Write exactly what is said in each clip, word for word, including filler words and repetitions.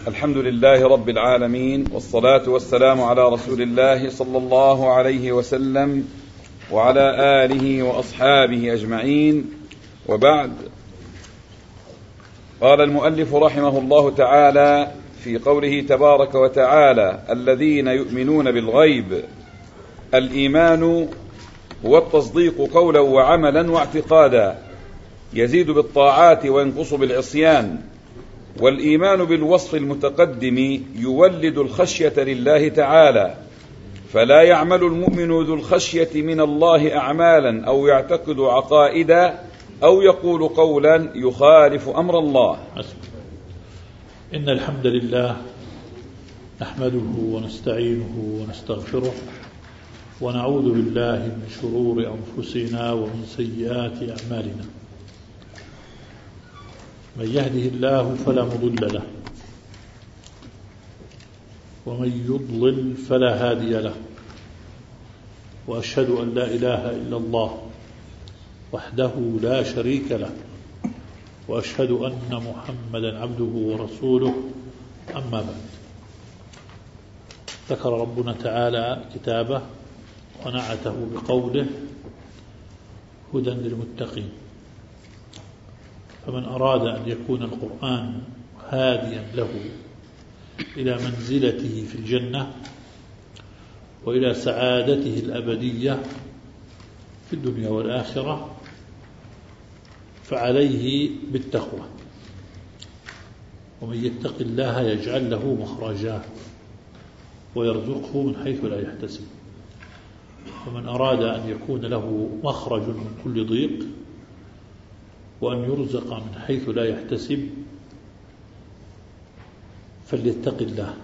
الحمد لله رب العالمين، والصلاة والسلام على رسول الله صلى الله عليه وسلم وعلى آله وأصحابه أجمعين، وبعد. قال المؤلف رحمه الله تعالى في قوله تبارك وتعالى: الذين يؤمنون بالغيب. الإيمان هو التصديق قولا وعملا واعتقادا، يزيد بالطاعات وينقص بالعصيان. والإيمان بالوصف المتقدم يولد الخشية لله تعالى، فلا يعمل المؤمن ذو الخشية من الله أعمالا أو يعتقد عقائدا أو يقول قولا يخالف أمر الله. إن الحمد لله نحمده ونستعينه ونستغفره، ونعوذ بالله من شرور أنفسنا ومن سيئات أعمالنا. من يهده الله فلا مضل له، ومن يضلل فلا هادي له. وأشهد أن لا إله إلا الله وحده لا شريك له، وأشهد أن محمدا عبده ورسوله. أما بعد، ذكر ربنا تعالى كتابه ونعته بقوله: هدى للمتقين. فمن أراد أن يكون القرآن هاديا له إلى منزلته في الجنة وإلى سعادته الأبدية في الدنيا والآخرة، فعليه بالتقوى. ومن يتق الله يجعل له مخرجا ويرزقه من حيث لا يحتسب. ومن أراد أن يكون له مخرج من كل ضيق وأن يرزق من حيث لا يحتسب فليتق الله.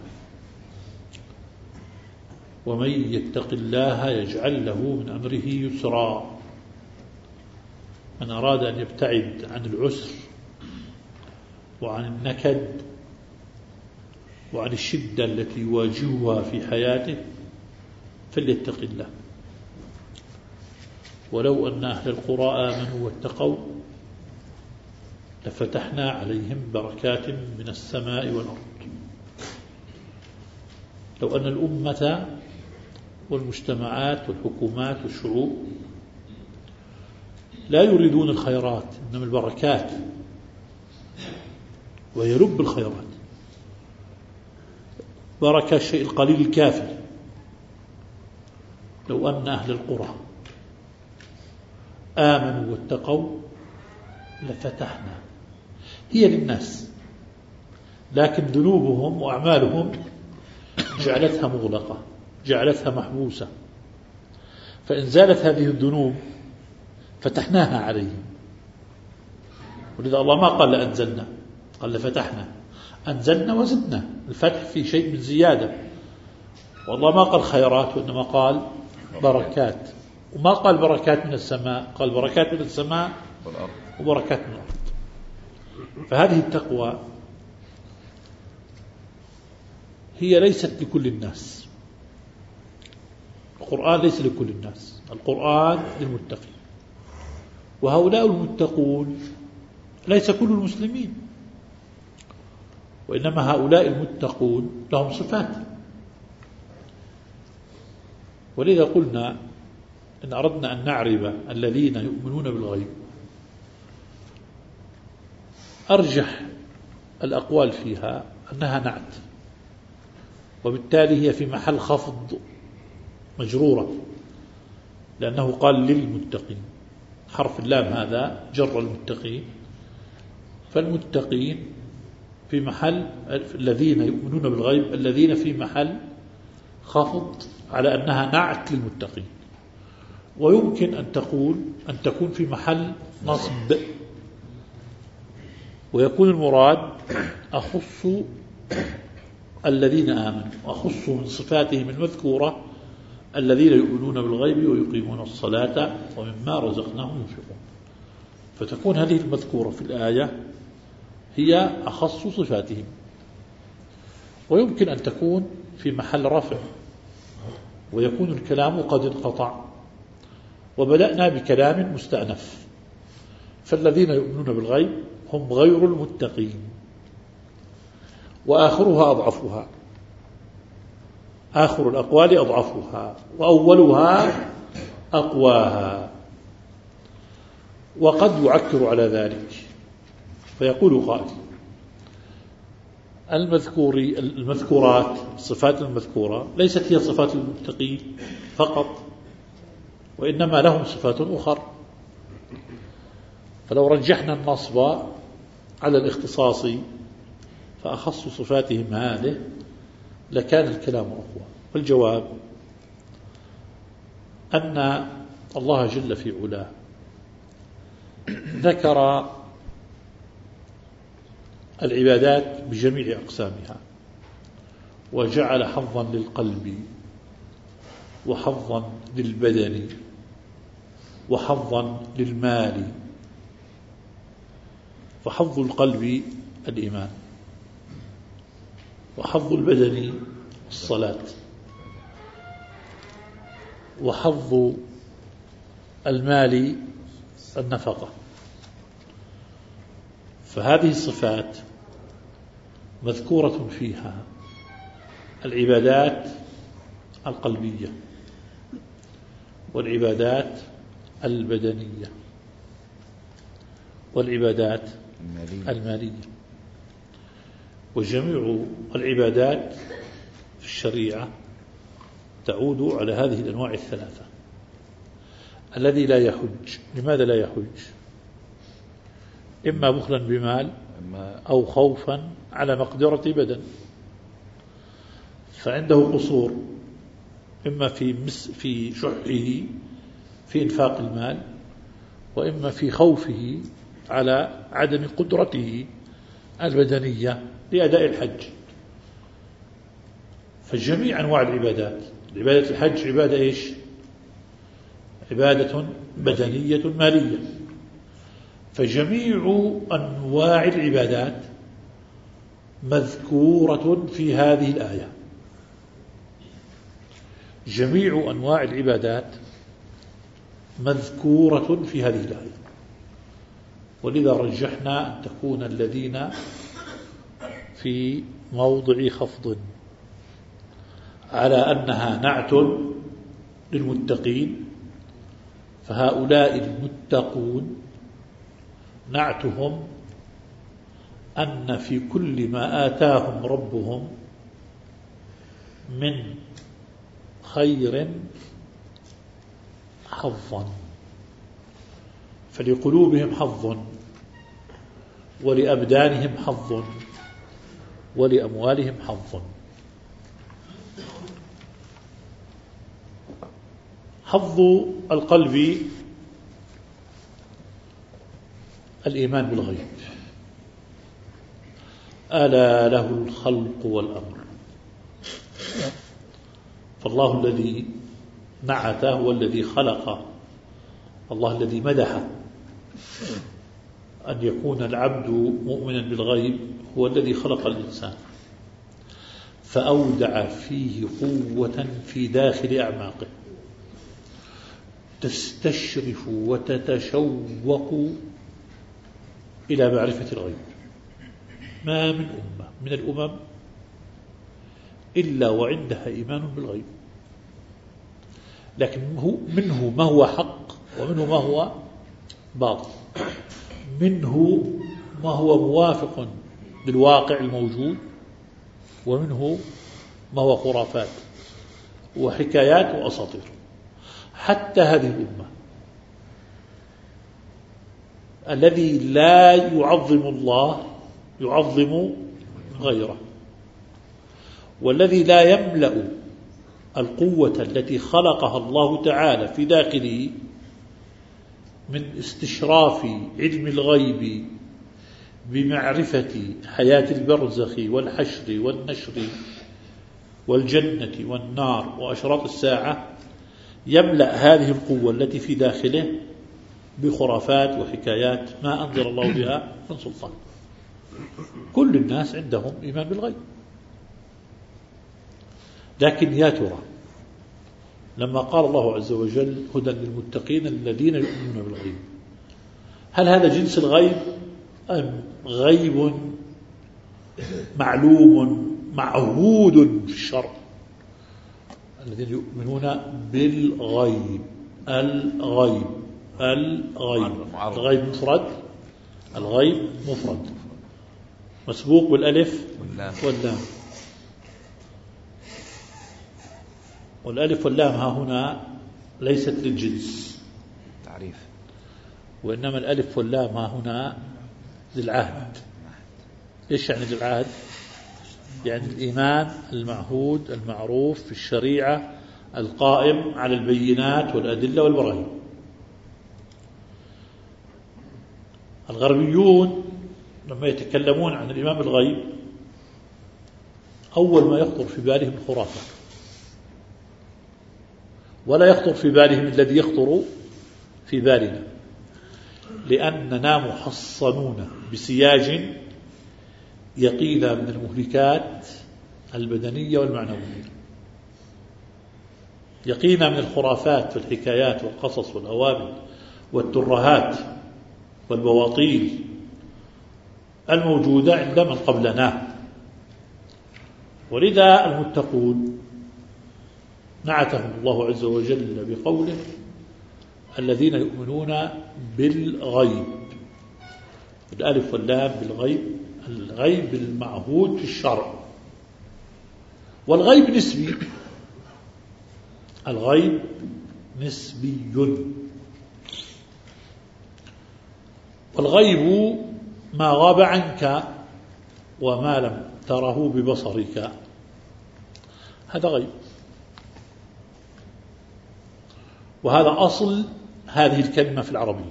ومن يتق الله يجعل له من أمره يسرا. من أراد أن يبتعد عن العسر وعن النكد وعن الشدة التي يواجهها في حياته فليتق الله. ولو أن أهل القرى آمنوا واتقوا لفتحنا عليهم بركات من السماء والأرض. لو أن الأمة والمجتمعات والحكومات والشعوب لا يريدون الخيرات إنما البركات، وهي لب الخيرات، بركة الشيء القليل الكافي. لو أن أهل القرى آمنوا واتقوا لفتحنا، هي للناس، لكن ذنوبهم وأعمالهم جعلتها مغلقة، جعلتها محبوسة. فإن زالت هذه الذنوب فتحناها عليهم. ولذا الله ما قال لأنزلنا، قال لفتحنا. أنزلنا وزدنا، الفتح في شيء من زيادة. والله ما قال خيرات وإنما قال بركات، وما قال بركات من السماء، قال بركات من السماء وبركات من الأرض. فهذه التقوى هي ليست لكل الناس. القرآن ليس لكل الناس، القرآن للمتقين. وهؤلاء المتقون ليس كل المسلمين، وإنما هؤلاء المتقون لهم صفات. ولذا قلنا إن أردنا أن نعرف الذين يؤمنون بالغيب، أرجح الأقوال فيها أنها نعت، وبالتالي هي في محل خفض مجرورة، لأنه قال للمتقين. حرف اللام هذا جر المتقين، فالمتقين في محل الذين يؤمنون بالغيب، الذين في محل خفض على أنها نعت للمتقين. ويمكن أن تقول أن تكون في محل نصب، ويكون المراد أخص الذين آمنوا، أخص من صفاتهم المذكورة الذين يؤمنون بالغيب ويقيمون الصلاة ومما رزقناهم ينفقون. فتكون هذه المذكورة في الآية هي أخص صفاتهم. ويمكن أن تكون في محل رفع، ويكون الكلام قد انقطع وبدأنا بكلام مستأنف. فالذين يؤمنون بالغيب هم غير المتقين، وآخرها أضعفها، آخر الأقوال أضعفها وأولها أقواها. وقد يعكر على ذلك فيقول قائل: المذكور المذكورات الصفات المذكورة ليست هي صفات المتقين فقط، وإنما لهم صفات أخرى. فلو رجحنا النصب على الاختصاص فأخص صفاتهم هذه لكان الكلام أقوى. والجواب أن الله جل في علاه ذكر العبادات بجميع أقسامها، وجعل حظا للقلب وحظا للبدن وحظا للمال. فحظ القلب الإيمان، وحظ البدن الصلاة، وحظ المال النفقة. فهذه الصفات مذكورة فيها العبادات القلبية والعبادات البدنية والعبادات المالية. وجميع العبادات في الشريعة تعود على هذه الأنواع الثلاثة. الذي لا يحج، لماذا لا يحج؟ إما بخلا بمال أو خوفا على مقدرة بدن، فعنده قصور إما في مس في شحه في إنفاق المال، وإما في خوفه على عدم قدرته البدنية لأداء الحج. فجميع أنواع العبادات، عبادة الحج عبادة إيش؟ عبادة بدنية مالية. فجميع أنواع العبادات مذكورة في هذه الآية. جميع أنواع العبادات مذكورة في هذه الآية، ولذا رجحنا أن تكون الذين في موضع خفض على أنها نعت للمتقين. فهؤلاء المتقون نعتهم أن في كل ما آتاهم ربهم من خير حظا، فلقلوبهم حظ، ولأبدانهم حظ، ولأموالهم حظ. حظ القلب الإيمان بالغيب، ألا له الخلق والأمر. فالله الذي نعته هو الذي خلق، الله الذي مدح أن يكون العبد مؤمنا بالغيب هو الذي خلق الإنسان، فأودع فيه قوة في داخل أعماقه تستشرف وتتشوق إلى معرفة الغيب. ما من أمة من الأمم إلا وعندها إيمان بالغيب، لكن منه ما هو حق ومنه ما هو باطل، منه ما هو موافق للواقع الموجود، ومنه ما هو خرافات وحكايات وأساطير. حتى هذه الأمة الذي لا يعظم الله يعظم غيره، والذي لا يملأ القوة التي خلقها الله تعالى في داخله من استشراف علم الغيب بمعرفة حياة البرزخ والحشر والنشر والجنة والنار وأشراط الساعة، يملأ هذه القوة التي في داخله بخرافات وحكايات ما أنزل الله بها من سلطان. كل الناس عندهم إيمان بالغيب، لكن يا ترى لما قال الله عز وجل هدى للمتقين الذين يؤمنون بالغيب، هل هذا جنس الغيب أم غيب معلوم معهود في الشرع، الذين يؤمنون بالغيب. الغيب الغيب الغيب مفرد، الغيب مفرد مسبوق بالألف واللام، والألف واللام ها هنا ليست للجنس تعريف، وإنما الألف واللام ها هنا للعهد. إيش يعني للعهد؟ يعني الإيمان المعهود المعروف في الشريعة القائم على البينات والأدلة والبراهين. الغربيون لما يتكلمون عن الإيمان بالغيب أول ما يخطر في بالهم الخرافة، ولا يخطر في بالهم الذي يخطر في بالنا، لأننا محصنون بسياج يقينا من المهلكات البدنية والمعنوية، يقينا من الخرافات والحكايات والقصص والأوامر والترهات والبواطيل الموجودة عند من قبلنا. ولذا المتقون نعتهم الله عز وجل بقوله الذين يؤمنون بالغيب، الألف واللام بالغيب، الغيب المعهود في الشرع. والغيب نسبي، الغيب نسبي، والغيب ما غاب عنك وما لم تره ببصرك، هذا غيب. وهذا أصل هذه الكلمة في العربية.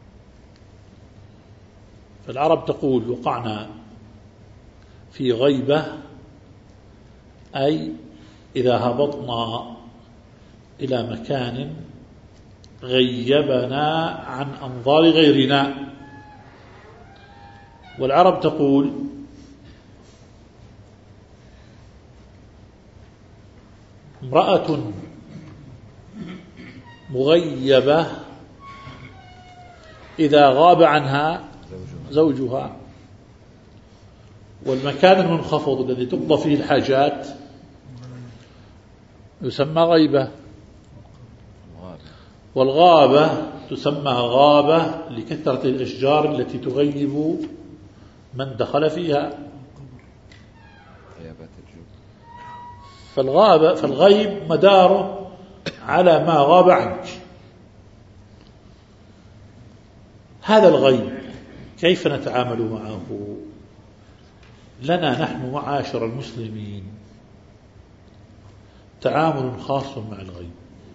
فالعرب تقول وقعنا في غيبة، أي إذا هبطنا إلى مكان غيبنا عن أنظار غيرنا. والعرب تقول امرأة مغيبة إذا غاب عنها زوجها. والمكان المنخفض الذي تقضى فيه الحاجات يسمى غيبة، والغابة تسمى غابة لكثرة الأشجار التي تغيب من دخل فيها. فالغابة فالغيب مداره على ما غاب عنك. هذا الغيب كيف نتعامل معه؟ لنا نحن معاشر المسلمين تعامل خاص مع الغيب،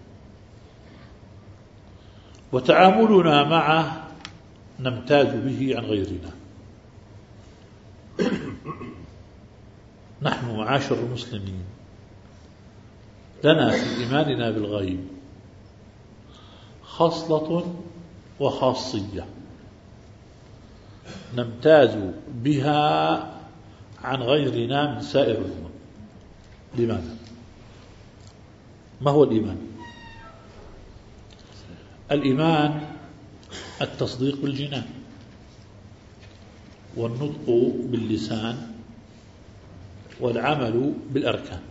وتعاملنا معه نمتاز به عن غيرنا. نحن معاشر المسلمين لنا في إيماننا بالغيب خصلة وخاصية نمتاز بها عن غيرنا من سائر الأمم. لماذا؟ ما هو الإيمان؟ الإيمان التصديق بالجنان، والنطق باللسان، والعمل بالأركان.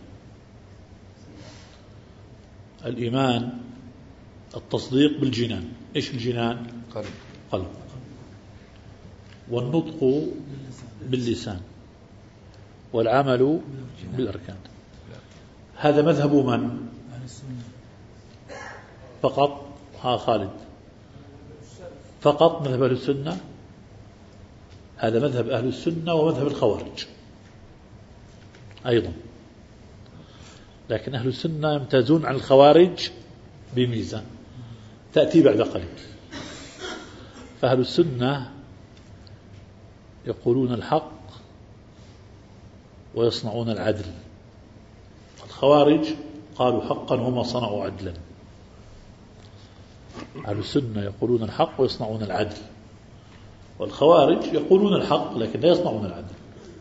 الإيمان التصديق بالجنان. إيش الجنان؟ قلب. قلب. والنطق باللسان، والعمل بالأركان. هذا مذهب من؟ فقط؟ ها خالد، فقط مذهب أهل السنة؟ هذا مذهب أهل السنة ومذهب الخوارج أيضا. لكن أهل السنة يمتازون عن الخوارج بميزة تأتي بعد قليل. فأهل السنة يقولون الحق ويصنعون العدل، الخوارج قالوا حقا وما صنعوا عدلا. أهل السنة يقولون الحق ويصنعون العدل، والخوارج يقولون الحق لكن لا يصنعون العدل.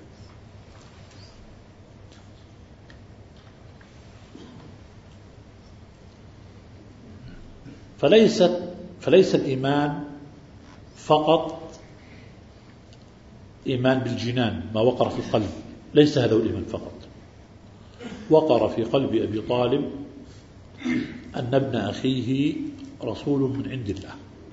فليست، فليس الإيمان فقط الإيمان بالجنان ما وقر في القلب، ليس هذا الإيمان فقط. وقر في قلب أبي طالب أن ابن أخيه رسول من عند الله.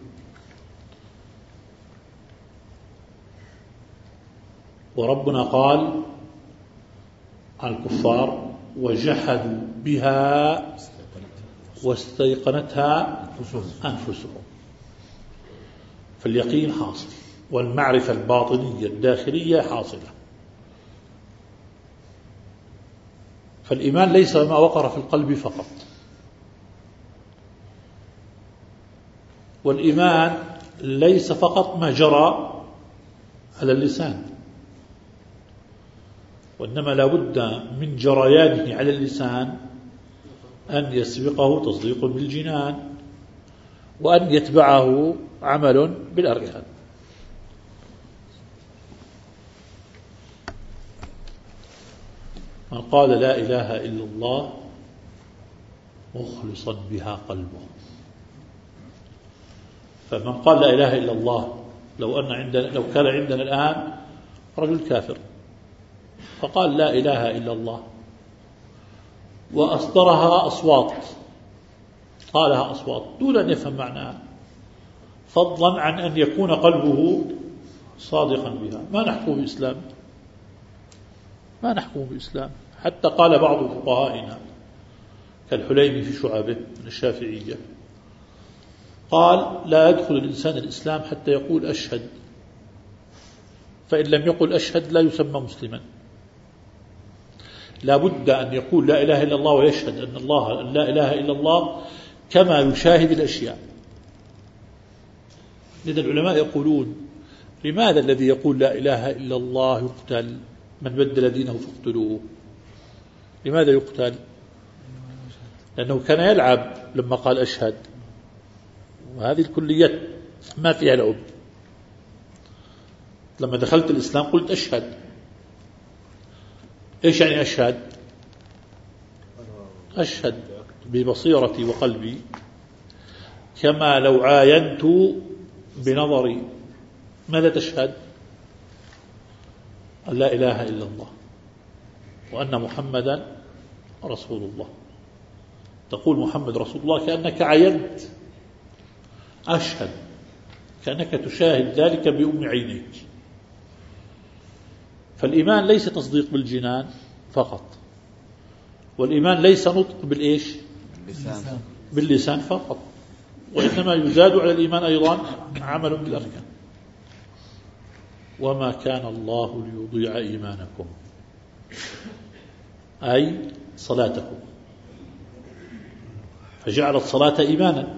وربنا قال عن الكفار: وجحدوا بها واستيقنتها أنفسهم. فاليقين حاصل، والمعرفة الباطنية الداخلية حاصلة. فالإيمان ليس ما وقر في القلب فقط، والإيمان ليس فقط ما جرى على اللسان، وإنما لا بد من جريانه على اللسان أن يسبقه تصديق بالجنان، وأن يتبعه عمل بالأركان. من قال لا إله إلا الله مخلصا بها قلبه. فمن قال لا إله إلا الله، لو أن عندنا لو كان عندنا الآن رجل كافر فقال لا إله إلا الله وأصدرها أصوات، قالها أصوات دون أن يفهم معناها، فضلا عن أن يكون قلبه صادقا بها، ما نحكم بإسلام، ما نحكم بإسلام. حتى قال بعض فقهائنا كالحليمي في شعبه من الشافعية، قال: لا يدخل الإنسان الإسلام حتى يقول أشهد، فإن لم يقل أشهد لا يسمى مسلما. لا بد أن يقول لا إله إلا الله ويشهد أن الله لا إله إلا الله كما يشاهد الأشياء. لذا العلماء يقولون: لماذا الذي يقول لا إله إلا الله يقتل؟ من بدل دينه فاقتلوه. لماذا يقتل؟ لأنه كان يلعب لما قال أشهد، وهذه الكليات ما فيها لعب. لما دخلت الإسلام قلت أشهد. إيش يعني أشهد؟ أشهد ببصيرتي وقلبي كما لو عاينت بنظري. ماذا تشهد؟ أن لا إله إلا الله وأن محمدا رسول الله. تقول محمد رسول الله كأنك عينت. أشهد كأنك تشاهد ذلك بأم عينيك. فالإيمان ليس تصديق بالجنان فقط، والإيمان ليس نطق بالإيش؟ باللسان. باللسان فقط، وإنما يزاد على الإيمان أيضا عمل بالأركان. وما كان الله ليضيع إيمانكم، أي صلاتكم، فجعل الصلاة إيمانا.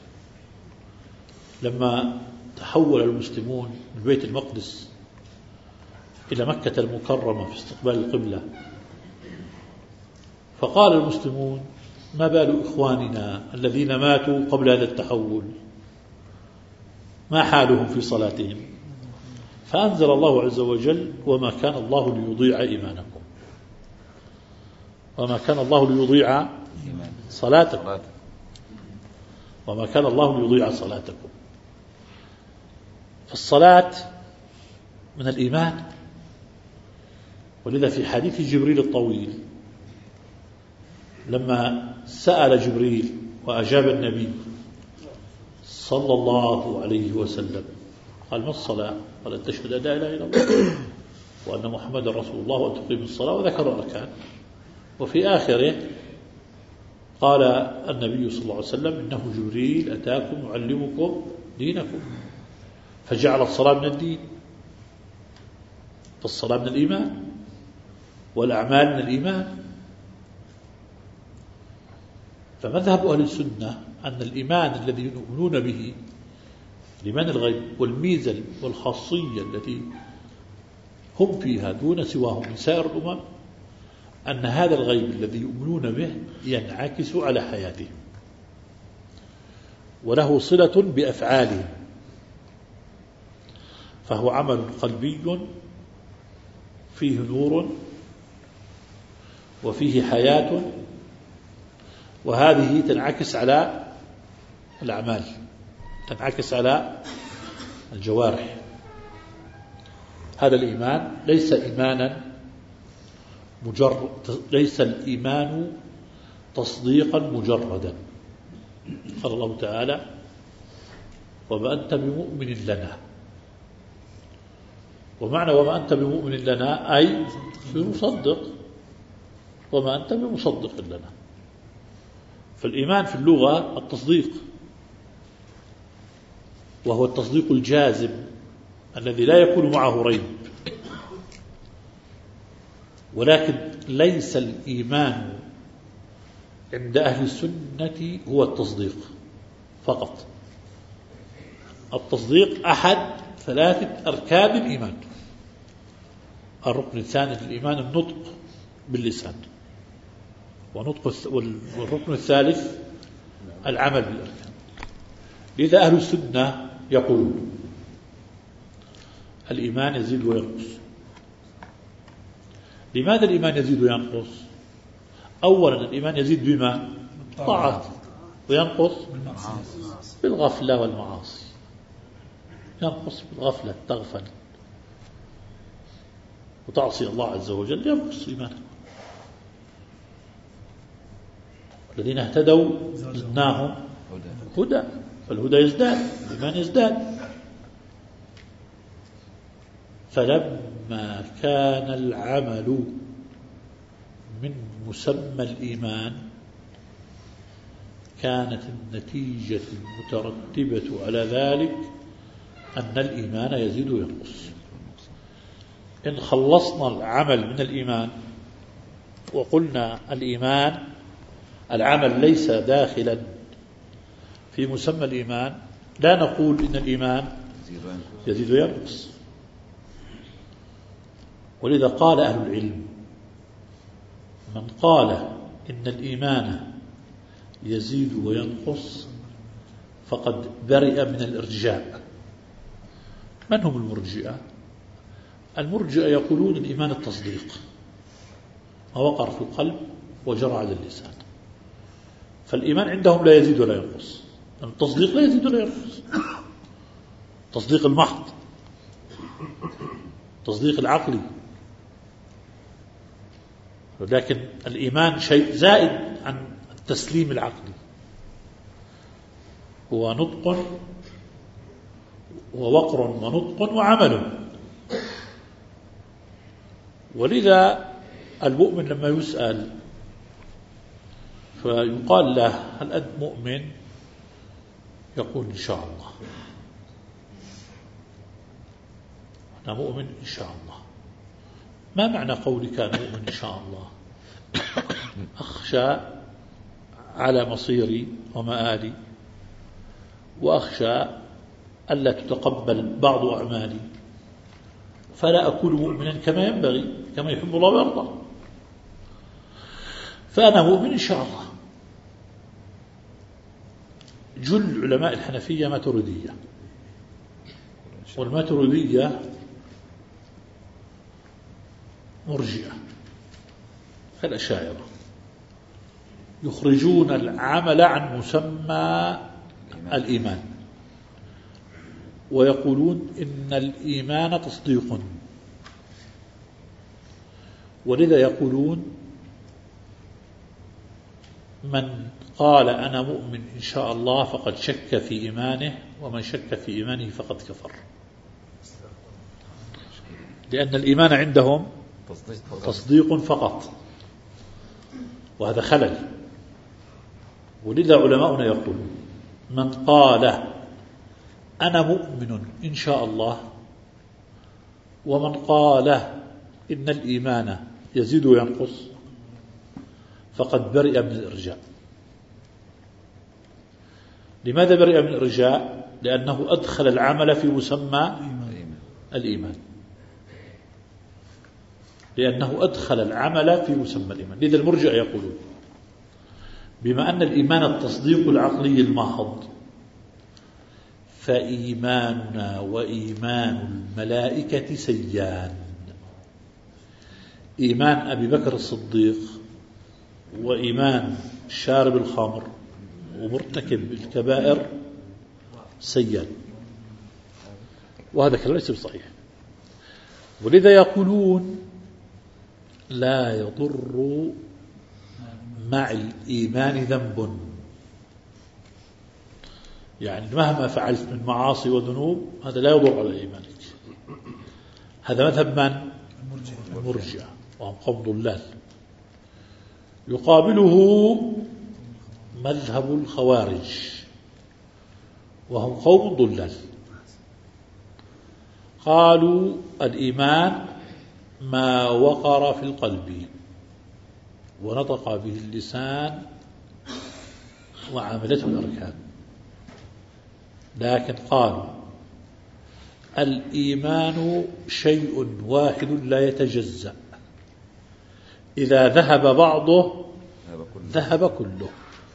لما تحول المسلمون من بيت المقدس إلى مكة المكرمة في استقبال القبلة، فقال المسلمون: ما بال إخواننا الذين ماتوا قبل هذا التحول، ما حالهم في صلاتهم؟ فأنزل الله عز وجل: وما كان الله ليضيع إيمانكم. وما كان الله ليضيع صلاتكم. وما كان الله ليضيع صلاتكم. فالصلاة من الإيمان. ولذا في حديث جبريل الطويل لما سأل جبريل وأجاب النبي صلى الله عليه وسلم قال: ما الصلاة؟ قال: أن تشهد أن لا إله إلا الله وأن محمد رسول الله وأن تقيم الصلاة، وذكر الأركان. وفي آخره قال النبي صلى الله عليه وسلم: إنه جبريل أتاكم يعلمكم دينكم. فجعل الصلاة من الدين. فالصلاة من الإيمان، والأعمال من الإيمان. فمذهب أهل السنة أن الإيمان الذي يؤمنون به، الإيمان الغيب، والميزة والخاصية التي هم فيها دون سواهم من سائر الأمم، أن هذا الغيب الذي يؤمنون به ينعكس على حياتهم وله صلة بأفعالهم، فهو عمل قلبي فيه نور وفيه حياة، وهذه تنعكس على الأعمال، تنعكس على الجوارح. هذا الإيمان ليس إيمانا مجرد، ليس الإيمان تصديقا مجردا. قال الله تعالى: وما أنت بمؤمن لنا. ومعنى وما أنت بمؤمن لنا أي بمصدق، وما أنت بمصدق لنا. فالإيمان في اللغة التصديق، وهو التصديق الجازم الذي لا يكون معه ريب. ولكن ليس الإيمان عند أهل السنة هو التصديق فقط. التصديق أحد ثلاثة أركان الإيمان. الركن الثاني للإيمان النطق باللسان، ونطق والركن الثالث العمل بالأركان. لذا أهل السنة يقولون الإيمان يزيد وينقص. لماذا الإيمان يزيد وينقص؟ أولا الإيمان يزيد بما؟ طاعات، وينقص بالغفلة والمعاصي. ينقص بالغفلة، تغفل وتعصي الله عز وجل، ينقص إيمانك. الذين اهتدوا زدناهم هدى، فالهدى يزداد، الإيمان يزداد. فلما كان العمل من مسمى الإيمان كانت النتيجة المترتبة على ذلك أن الإيمان يزيد وينقص. إن خلصنا العمل من الإيمان وقلنا الإيمان العمل ليس داخلا في مسمى الإيمان، لا نقول إن الإيمان يزيد وينقص. ولذا قال أهل العلم: من قال إن الإيمان يزيد وينقص فقد برئ من الإرجاء. من هم المرجئة؟ المرجئة يقولون الإيمان التصديق، ما وقر في القلب وجرى على اللسان. فالإيمان عندهم لا يزيد ولا ينقص. التصديق لا يزيد ولا ينقص، تصديق المحض، تصديق العقلي. لكن الإيمان شيء زائد عن التسليم العقلي، هو نطق ووقر ونطق وعمل. ولذا المؤمن لما يسأل فيقال له: هل أنت مؤمن؟ يقول: إن شاء الله، أنا مؤمن إن شاء الله. ما معنى قولك أنا مؤمن إن شاء الله؟ أخشى على مصيري ومآلي، وأخشى ألا تتقبل بعض أعمالي، فلا أكون مؤمنا كما ينبغي، كما يحب الله ويرضى. فأنا مؤمن إن شاء الله. جل علماء الحنفية ماتريدية، والماتريدية مرجئة كالأشاعرة، يخرجون العمل عن مسمى الإيمان، ويقولون إن الإيمان تصديق. ولذا يقولون: من قال أنا مؤمن إن شاء الله فقد شك في إيمانه، ومن شك في إيمانه فقد كفر. لأن الإيمان عندهم تصديق فقط، وهذا خلل. ولذا علماؤنا يقولون: من قال أنا مؤمن إن شاء الله، ومن قال إن الإيمان يزيد وينقص، فقد برئ من الإرجاء. لماذا برئ من الإرجاء؟ لأنه أدخل العمل في مسمى الإيمان، لأنه أدخل العمل في مسمى الإيمان. لذا المرجئة يقولون: بما أن الإيمان التصديق العقلي المحض، فإيماننا وإيمان الملائكة سيان. إيمان أبي بكر الصديق وإيمان شارب الخمر ومرتكب الكبائر سيان، وهذا كلام ليس بصحيح. ولذا يقولون لا يضر مع الإيمان ذنب، يعني مهما فعلت من معاصي وذنوب هذا لا يضر على إيمانك. هذا مذهب من؟ المرجئة، وهم قوم ضلال. يقابله مذهب الخوارج وهم قوم ضلال، قالوا الإيمان ما وقر في القلب ونطق به اللسان وعملته الأركان، لكن قالوا الإيمان شيء واحد لا يتجزأ، إذا ذهب بعضه ذهب كله.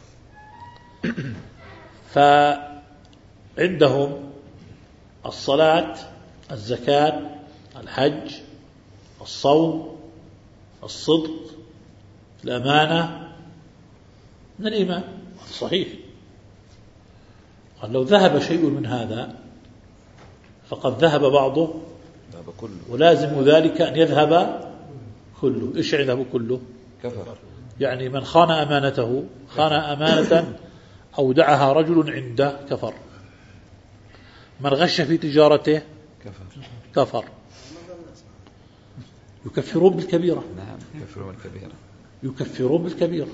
فعندهم الصلاة، الزكاة، الحج، الصوم، الصدق، الأمانة من الإيمان، صحيح. قال لو ذهب شيء من هذا فقد ذهب بعضه ولازم ذلك أن يذهب كله. إيش يذهب كله؟ كفر. يعني من خان أمانته، خان أمانة أودعها رجل عنده كفر. من غش في تجارته كفر, كفر. يكفرون بالكبيرة. نعم يكفرون بالكبيرة. يكفرون بالكبيرة.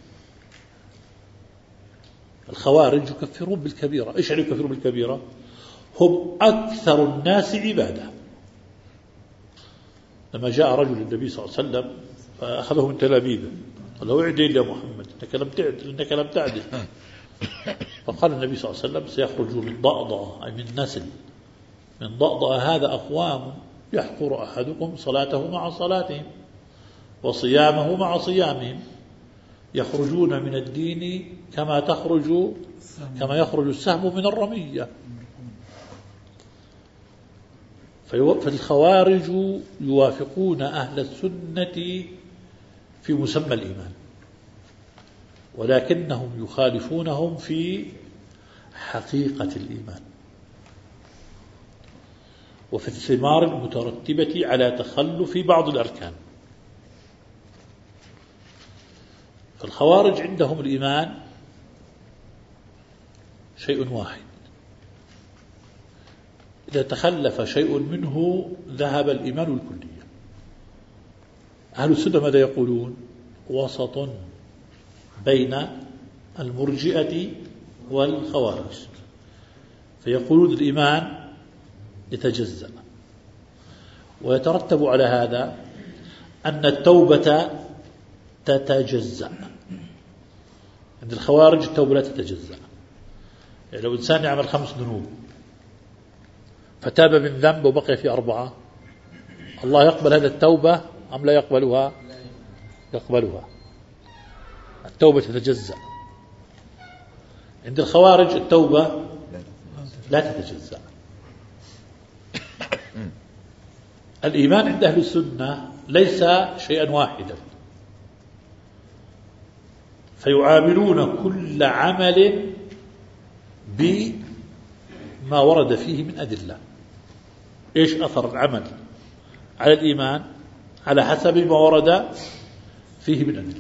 الخوارج يكفرون بالكبيرة. إيش يعني يكفرون بالكبيرة؟ هم أكثر الناس عبادة. لما جاء رجل النبي صلى الله عليه وسلم فأخذه من تلاميذه قال له اعدل يا محمد إنك لم تعدل إنك لم تعدل. فقال النبي صلى الله عليه وسلم سيخرج من ضأضأ أي من نسل من ضأضأ هذا أقوام يحقر أحدكم صلاته مع صلاتهم وصيامه مع صيامهم، يخرجون من الدين كما تخرج كما يخرج السهم من الرمية. فالخوارج يوافقون أهل السنة في مسمى الإيمان، ولكنهم يخالفونهم في حقيقة الإيمان وفي الثمار المترتبة على تخلف بعض الأركان. فالخوارج عندهم الإيمان شيء واحد، إذا تخلف شيء منه ذهب الإيمان الكلية. أهل السنة ماذا يقولون؟ وسط بين المرجئة والخوارج، فيقولون الإيمان يتجزأ، ويترتب على هذا أن التوبة تتجزأ. عند الخوارج التوبة لا تتجزأ، يعني لو إنسان يعمل خمس ذنوب فتاب من ذنب وبقي في أربعة، الله يقبل هذا التوبة أم لا يقبلها؟ يقبلها. التوبة تتجزأ. عند الخوارج التوبة لا تتجزأ. الإيمان عند أهل السنة ليس شيئا واحدا، فيعاملون كل عمل بما ورد فيه من أدلة. إيش أثر العمل على الإيمان؟ على حسب ما ورد فيه من أدلة.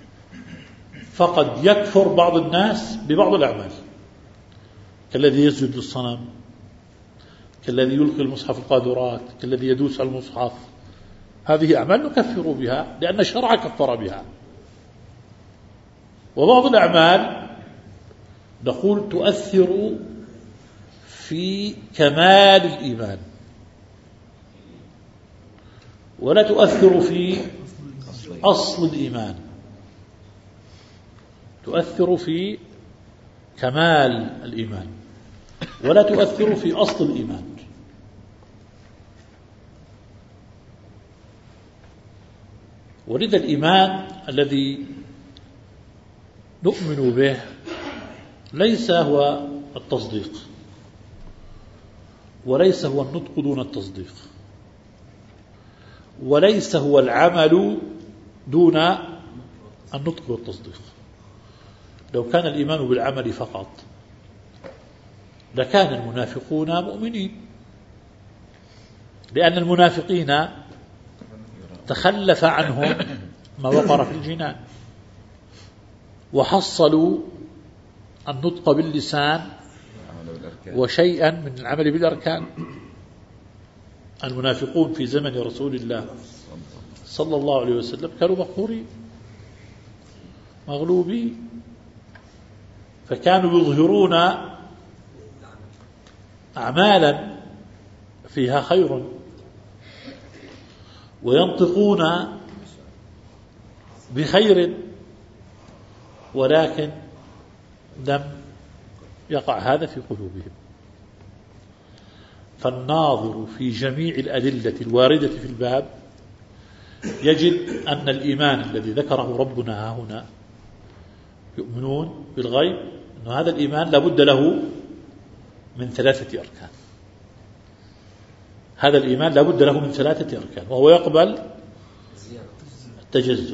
فقد يكفر بعض الناس ببعض الأعمال، كالذي يسجد للصنم، كالذي يلقي المصحف القاذورات، كالذي يدوس على المصحف. هذه أعمال نكفر بها لأن الشرع كفر بها. وبعض الأعمال نقول تؤثر في كمال الإيمان ولا تؤثر في أصل الإيمان، تؤثر في كمال الإيمان ولا تؤثر في أصل الإيمان. ولذا الإيمان الذي نؤمن به ليس هو التصديق، وليس هو النطق دون التصديق، وليس هو العمل دون النطق والتصديق. لو كان الإيمان بالعمل فقط لكان المنافقون مؤمنين، لأن المنافقين تخلف عنهم ما وقر في الجنان، وحصلوا النطق باللسان وشيئا من العمل بالأركان. المنافقون في زمن رسول الله صلى الله عليه وسلم كانوا مقهورين مغلوبين، فكانوا يظهرون أعمالا فيها خير وينطقون بخير، ولكن لم يقع هذا في قلوبهم. فالناظر في جميع الأدلة الواردة في الباب يجد أن الإيمان الذي ذكره ربنا ها هنا يؤمنون بالغيب، أن هذا الإيمان لابد له من ثلاثة أركان. هذا الإيمان لابد له من ثلاثة أركان، وهو يقبل التجزؤ.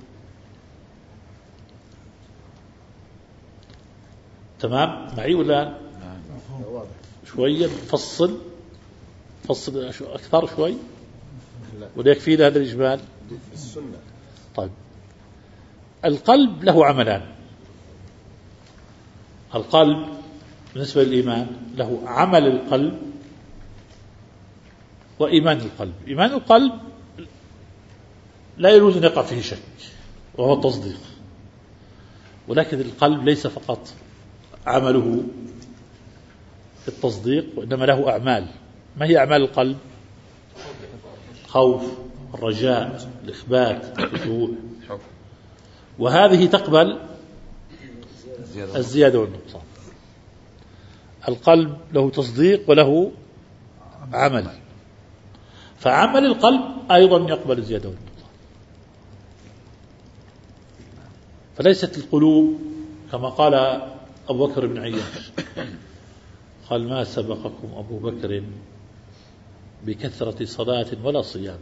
تمام معي ولا شوية نفصل فصل أكثر شوي ولا يكفي هذا الإجمال؟ طيب، القلب له عملان. القلب بالنسبة للإيمان له عمل القلب وإيمان القلب. إيمان القلب لا يجوز أن يقع فيه شك وهو التصديق، ولكن القلب ليس فقط عمله في التصديق وإنما له أعمال. ما هي أعمال القلب؟ خوف، الرجاء، الإخبات، الخشوع، وهذه تقبل الزيادة والنقصان. القلب له تصديق وله عمل، فعمل القلب أيضا يقبل الزيادة والنقصان. فليست القلوب كما قال أبو بكر بن عياش، قال: ما سبقكم أبو بكر بكثرة صلاة ولا صيام،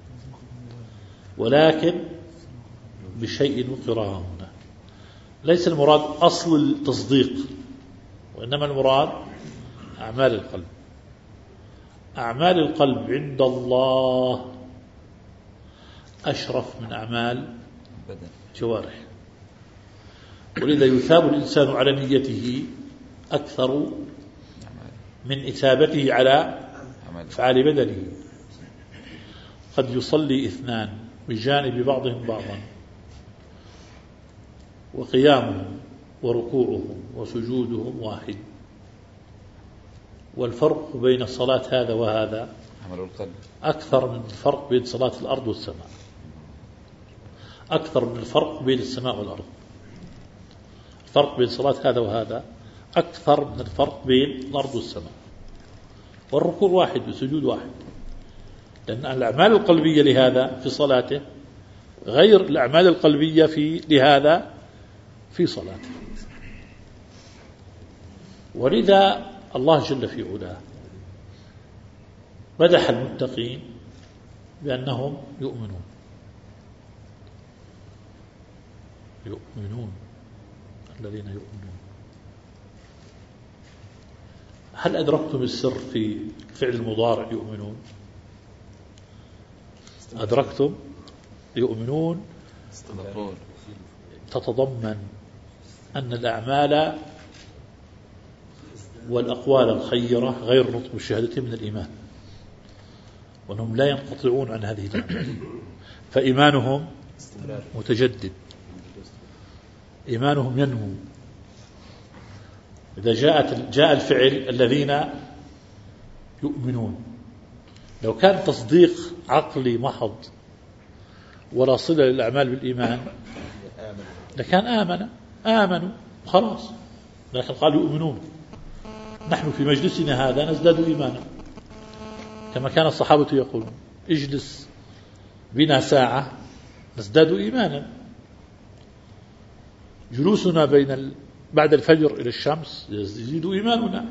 ولكن بشيء وقراه هنا. ليس المراد أصل التصديق، وإنما المراد أعمال القلب. أعمال القلب عند الله أشرف من أعمال الجوارح، ولذا يثاب الإنسان على نيته أكثر من إثابته على أفعال بدنه. قد يصلي اثنان بجانب بعضهم بعضا، وقيامهم وركوعهم وسجودهم واحد، والفرق بين صلاة هذا وهذا أكثر من الفرق بين صلاة الأرض والسماء، أكثر من الفرق بين السماء والأرض. الفرق بين صلاة هذا وهذا أكثر من الفرق بين الأرض والسماء، والركوع واحد والسجود واحد، لأن الأعمال القلبية لهذا في صلاته غير الأعمال القلبية في لهذا في صلاته. ولذا الله جل في علاه مدح المتقين بأنهم يؤمنون يؤمنون الذين يؤمنون. هل أدركتم السر في فعل المضارع يؤمنون؟ أدركتم؟ يؤمنون تتضمن أن الأعمال والأقوال الخيرة غير نطق بالشهادة من الإيمان، وأنهم لا ينقطعون عن هذه الأعمال، فإيمانهم متجدد، إيمانهم ينمو. إذا جاءت جاء الفعل الذين يؤمنون، لو كان تصديق عقلي محض ولا صلة للأعمال بالإيمان لكان آمن آمنوا خلاص، لكن قالوا يؤمنون. نحن في مجلسنا هذا نزداد إيمانا، كما كان الصحابة يقولون: اجلس بنا ساعة نزداد إيمانا. جلوسنا بين ال... بعد الفجر إلى الشمس يزيد إيماننا.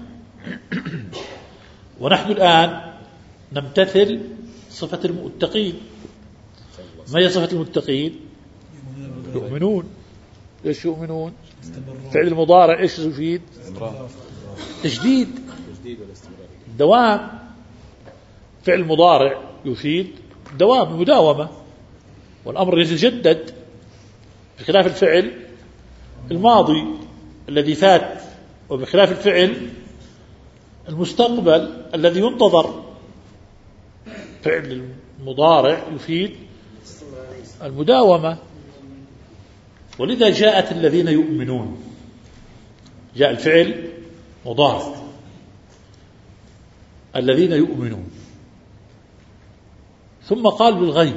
ونحن الآن نمتثل صفة المتقين. ما هي صفة المتقين؟ يؤمنون. إيش يؤمنون؟ فعل المضارع إيش يفيد؟ تجديد، دوام. فعل مضارع يفيد دوام مداومة، والأمر يتجدد، بخلاف الفعل الماضي الذي فات، وبخلاف الفعل المستقبل الذي ينتظر. فعل المضارع يفيد المداومة، ولذا جاءت الذين يؤمنون، جاء الفعل مضارع الذين يؤمنون، ثم قال بالغيب.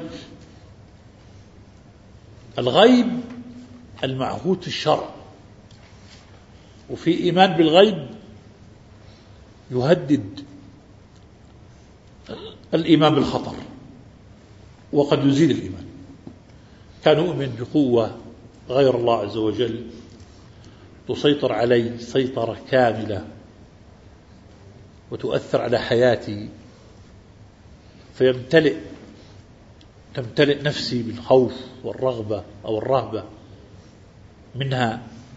الغيب المعهود في الشرع، وفي إيمان بالغيب يهدد الإيمان بالخطر، وقد يزيد الإيمان. كان يؤمن بقوة غير الله عز وجل تسيطر علي سيطرة كاملة وتؤثر على حياتي، فيمتلئ تمتلئ نفسي بالخوف والرغبة أو الرهبة منها.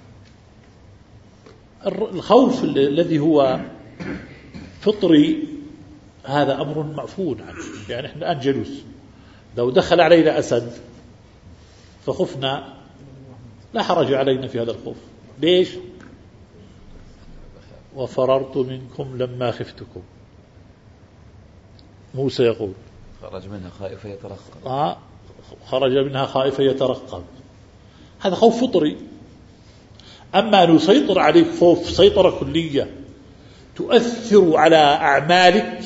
الخوف الذي هو فطري هذا أمر معفو عنه. يعني احنا الآن جلوس، لو دخل علينا أسد فخفنا لا حرج علينا في هذا الخوف. ليش؟ وفررت منكم لما خفتكم. موسى يقول خرج منها خائفا يترقب. آه خرج منها خائفا يترقب. هذا خوف فطري. أما أن يسيطر عليك خوف سيطرة كلية تؤثر على أعمالك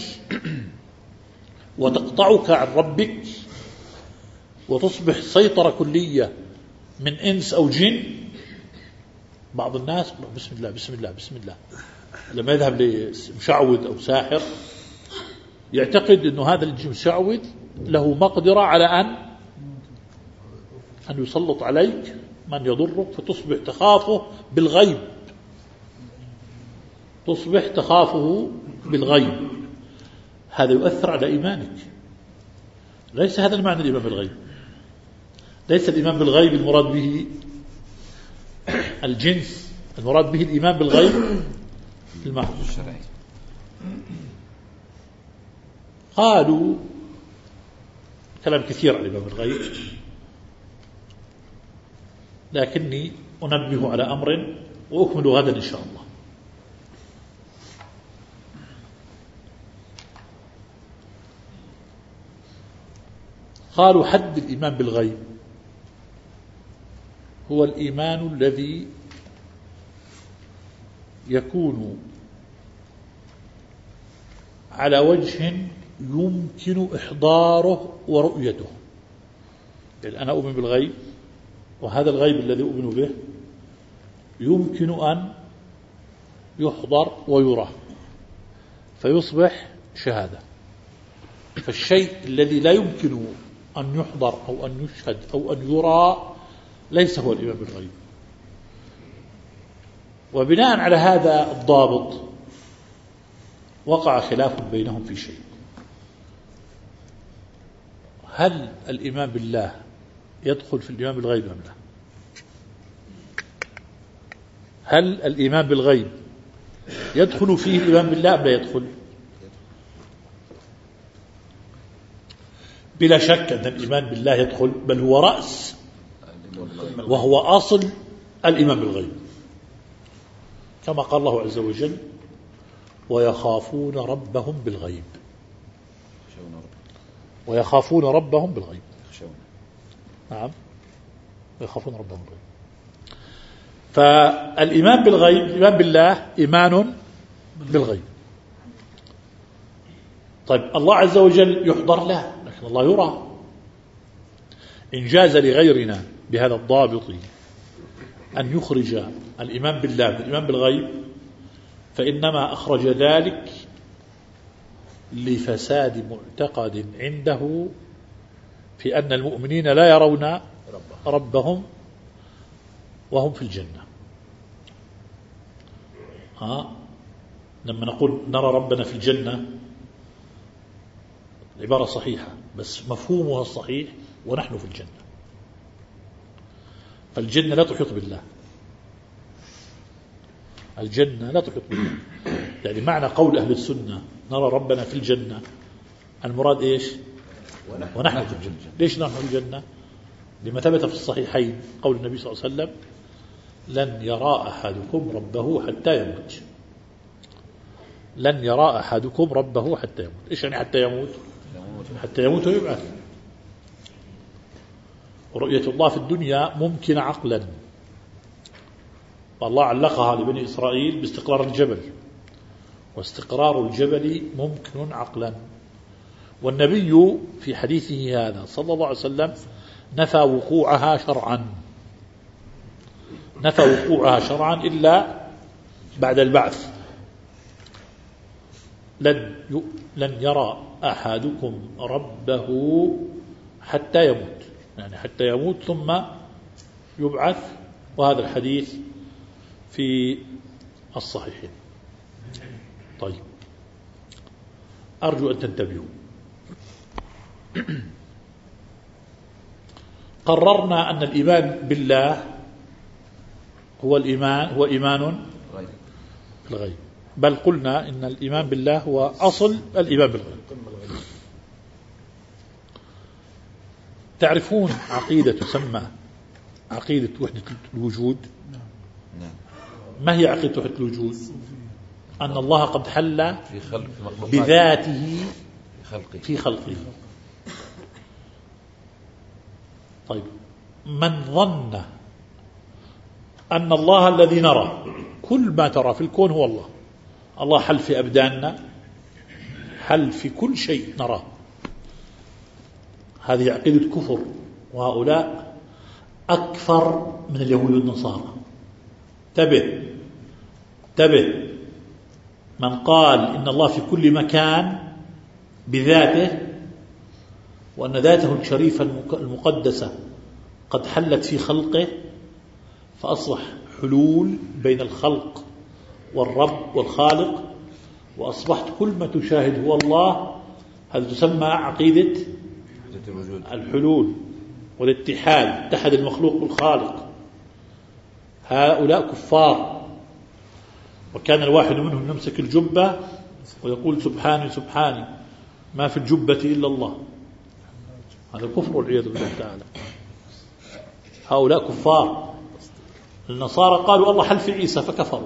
وتقطعك عن ربك وتصبح سيطرة كلية من إنس أو جن. بعض الناس بسم الله بسم الله بسم الله لما يذهب لمشعوذ أو ساحر يعتقد أنه هذا المشعوذ له مقدرة على أن أن يسلط عليك من يضرك، فتصبح تخافه بالغيب، تصبح تخافه بالغيب. هذا يؤثر على إيمانك. ليس هذا المعنى الإيمان بالغيب. ليس الإيمان بالغيب المراد به الجنس، المراد به الإيمان بالغيب المعنى الشرعي. قالوا كلام كثير عن الإيمان بالغيب، لكني أنبه على أمر وأكمل غدا إن شاء الله. قالوا حد الإيمان بالغيب هو الإيمان الذي يكون على وجه يمكن إحضاره ورؤيته. يعني أنا أؤمن بالغيب، وهذا الغيب الذي أؤمن به يمكن أن يحضر ويرى فيصبح شهادة. فالشيء الذي لا يمكن أن يحضر أو أن يشهد أو أن يرى ليس هو الإيمان بالغيب. وبناء على هذا الضابط وقع خلاف بينهم في شيء: هل الإيمان بالله يدخل في الإيمان بالغيب أم لا؟ هل الإيمان بالغيب يدخل فيه الإيمان بالله أم لا يدخل؟ بلا شك أن الإيمان بالله يدخل، بل هو رأس وهو أصل الإيمان بالغيب، كما قال الله عز وجل: ويخافون ربهم بالغيب. ويخافون ربهم بالغيب. نعم، ويخافون ربهم بالغيب. فالإيمان بالغيب، الإيمان بالله إيمان بالغيب. طيب الله عز وجل يحضر؟ لا، لكن الله يرى. إن جاز لغيرنا بهذا الضابط أن يخرج الإيمان بالله من الإيمان بالغيب فإنما أخرج ذلك لفساد معتقد عنده في أن المؤمنين لا يرون ربهم وهم في الجنة. ها؟ لما نقول نرى ربنا في الجنة العبارة صحيحة، بس مفهومها الصحيح ونحن في الجنة. فالجنة لا تحيط بالله، الجنة لا تحيط بالله. يعني معنى قول أهل السنة نرى ربنا في الجنة المراد إيش؟ ونحن في الجنة. ليش نحن في الجنة؟ لما ثبت في الصحيحين قول النبي صلى الله عليه وسلم: لن يرى أحدكم ربه حتى يموت. لن يرى أحدكم ربه حتى يموت. إيش يعني حتى يموت؟ حتى يموت ويبعث. ورؤية الله في الدنيا ممكنة عقلا، والله علقها لبني إسرائيل باستقرار الجبل، واستقرار الجبل ممكن عقلا. والنبي في حديثه هذا صلى الله عليه وسلم نفى وقوعها شرعا، نفى وقوعها شرعا إلا بعد البعث. لن لن يرى أحدكم ربه حتى يموت، يعني حتى يموت ثم يبعث. وهذا الحديث في الصحيحين. طيب، أرجو أن تنتبهوا. قررنا أن الإيمان بالله هو الإيمان هو إيمان بالغيب، بل قلنا إن الإيمان بالله هو أصل الإيمان بالغيب. تعرفون عقيدة تسمى عقيدة وحدة الوجود؟ ما هي عقيدة وحدة الوجود؟ أن الله قد حل في خلق بذاته في خلقه, في خلقه. طيب، من ظن أن الله الذي نرى، كل ما ترى في الكون هو الله، الله حل في أبداننا، حل في كل شيء نراه، هذه عقيدة كفر. وهؤلاء أكثر من اليهود والنصارى. تبه تبه من قال إن الله في كل مكان بذاته، وأن ذاته الشريفة المقدسة قد حلت في خلقه، فأصبح حلول بين الخلق والرب والخالق، وأصبحت كل ما تشاهد هو الله. هذا تسمى عقيدة الحلول والاتحاد، اتحد المخلوق بالخالق. هؤلاء كفار. وكان الواحد منهم يمسك الجبة ويقول: سبحاني سبحاني ما في الجبة إلا الله. هذا كفر والعياذ بالله تعالى. هؤلاء كفار. النصارى قالوا الله حل في عيسى فكفروا.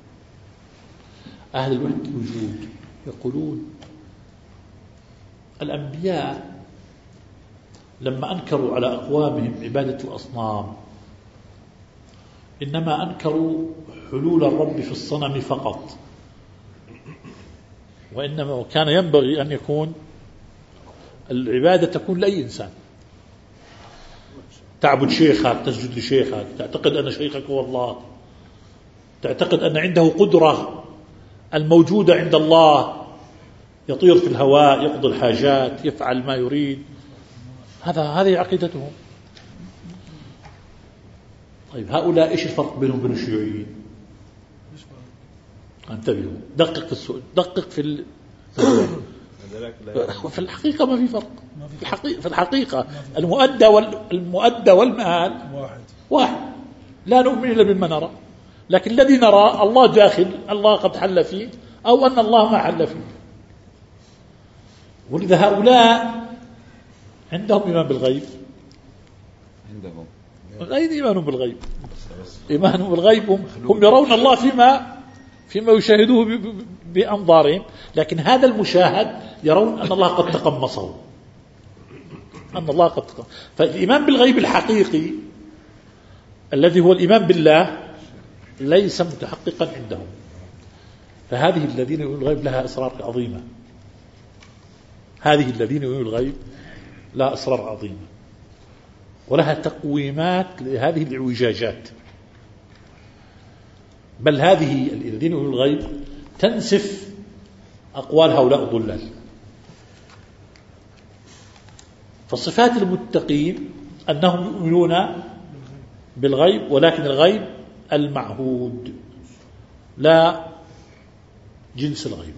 أهل الوحدة الوجود يقولون الأنبياء لما أنكروا على أقوامهم عبادة الأصنام إنما أنكروا حلول الرب في الصنم فقط، وإنما كان ينبغي أن يكون العبادة تكون لأي إنسان. تعبد شيخك، تسجد لشيخك، تعتقد أن شيخك هو الله، تعتقد أن عنده قدرة الموجودة عند الله، يطير في الهواء، يقضي الحاجات، يفعل ما يريد. هذا هذه عقيدتهم. طيب، هؤلاء إيش الفرق بينهم وبين الشيوعيين؟ انتبهوا، دقق في السؤال، دقق في ال... في الحقيقة ما في فرق. في الحقيقة, في الحقيقة المؤدى والمؤدى والمآل واحد واحد. لا نؤمن إلا بما نرى، لكن الذي نرى الله داخل، الله قد حل فيه، أو أن الله ما حل فيه. ولذا هؤلاء عندهم إيمان بالغيب. عندهم أين إيمانهم بالغيب؟ إيمانهم بالغيب هم, هم يرون الله فيما فيما يشاهدوه بأنظارهم، لكن هذا المشاهد يرون أن الله قد تقمصه، أن الله قد تقمصه. فالإيمان بالغيب الحقيقي الذي هو الإيمان بالله ليس متحققا عندهم. فهذه الذين يؤمنون بالغيب لها أسرار عظيمة. هذه الذين يؤمنون بالغيب لها أسرار عظيمة، ولها تقويمات لهذه الاعوجاجات. بل هذه الذين يؤمنون بالغيب تنسف أقوال هؤلاء الضلال. فصفات المتقين أنهم يؤمنون بالغيب، ولكن الغيب المعهود لا جنس الغيب.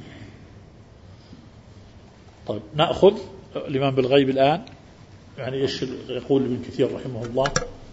طيب، نأخذ الإيمان بالغيب الآن. يعني إيش يقول ابن كثير رحمه الله؟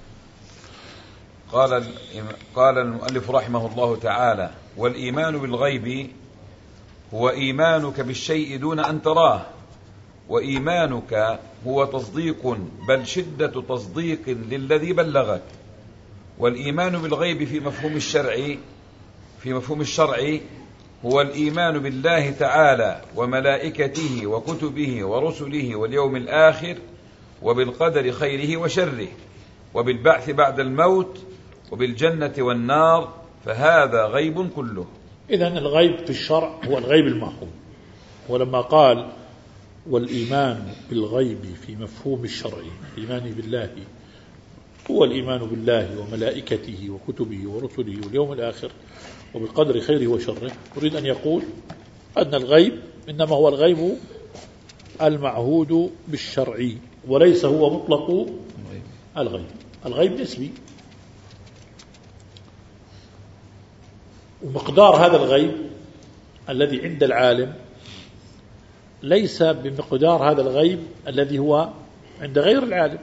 قال قال المؤلف رحمه الله تعالى: والإيمان بالغيب هو إيمانك بالشيء دون أن تراه، وإيمانك هو تصديق بل شدة تصديق للذي بلغك. والإيمان بالغيب في مفهوم الشرع في مفهوم الشرع هو الإيمان بالله تعالى وملائكته وكتبه ورسله واليوم الآخر وبالقدر خيره وشره وبالبعث بعد الموت وبالجنة والنار، فهذا غيب كله. إذن الغيب في الشرع هو الغيب المعقول. ولما قال والإيمان بالغيب في مفهوم الشرع، الإيمان بالله هو الإيمان بالله وملائكته وكتبه ورسله واليوم الآخر وبالقدر خيره وشره، يريد أن يقول أن الغيب إنما هو الغيب المعهود بالشرع وليس هو مطلق الغيب. الغيب نسبي، ومقدار هذا الغيب الذي عند العالم ليس بمقدار هذا الغيب الذي هو عند غير العالم.